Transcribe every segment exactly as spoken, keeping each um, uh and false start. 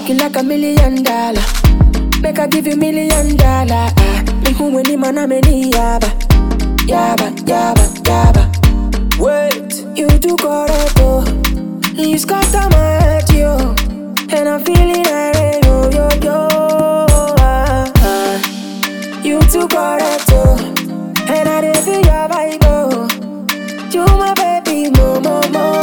looking like a million dollar. Make I give you million dollar. Ah, me who when him and I'm in yaba, yaba, yaba, yaba. Wait, you too correct, oh. You scatter my head, yo, and I'm feeling irate, yo, yo, yo. Ah, ah. You too correct, oh, and I didn't feel your vibe, oh. You my baby, mo, mo, mo.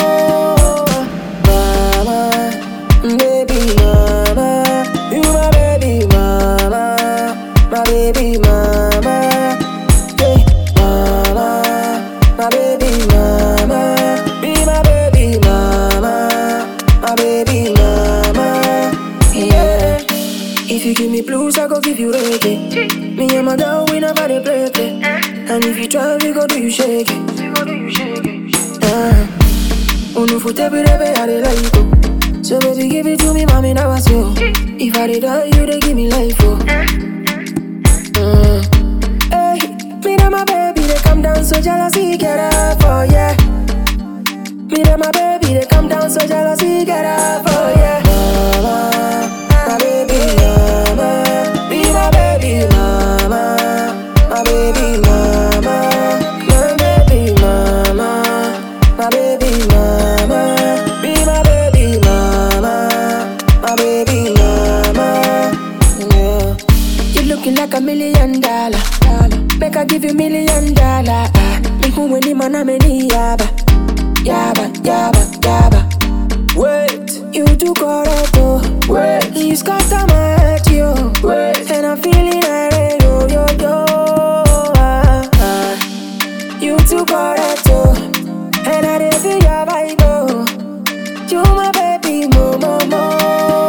Mama, baby, mama. You my baby, mama. My baby, mama. Hey, mama. My baby, mama. Be my baby, mama. My baby, mama. Yeah. If you give me blues, I go give you reggae. Me and my girl, we never dey play play. And if you try, we go do you shake it. Uh, oh no, for every day, I dey like you. So baby, give it to me, mommy, now I you. If I dey die, you dey give me life, oh. Uh, hey, me and my baby, they come down so jealousy get up, oh yeah. Me and my baby, they come down so jealousy get up, oh yeah. Mama, my baby, mama, be my baby, mama, my baby, mama, my baby, mama, my baby, mama, be my baby, mama, my baby, mama. Yeah. You looking like a million dollar. Make I give you million dollar. Ah, me who when him and I'm in yaba, yaba, yaba, yaba. Wait, you too correct, oh. Wait, you scatter my head, yo. Wait, and I'm feeling irate, yo, yo, yo. Ah, ah. You too correct, oh, and I didn't feel your vibe, oh. You my baby, mo, mo, mo.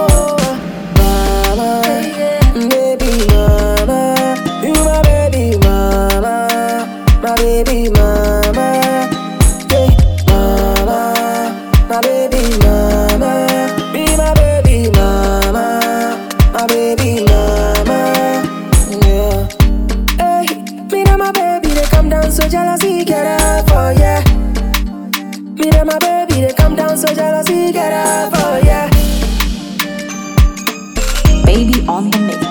Mama, baby, mama. You my baby, mama. My baby, mama. Hey, mama. My baby, mama. Be my baby, mama. My baby, mama. Yeah. Hey, me and my baby, they come down so jealousy get up, oh yeah. Me and my baby, they come down so jealousy get up, oh yeah. Baby on the mix.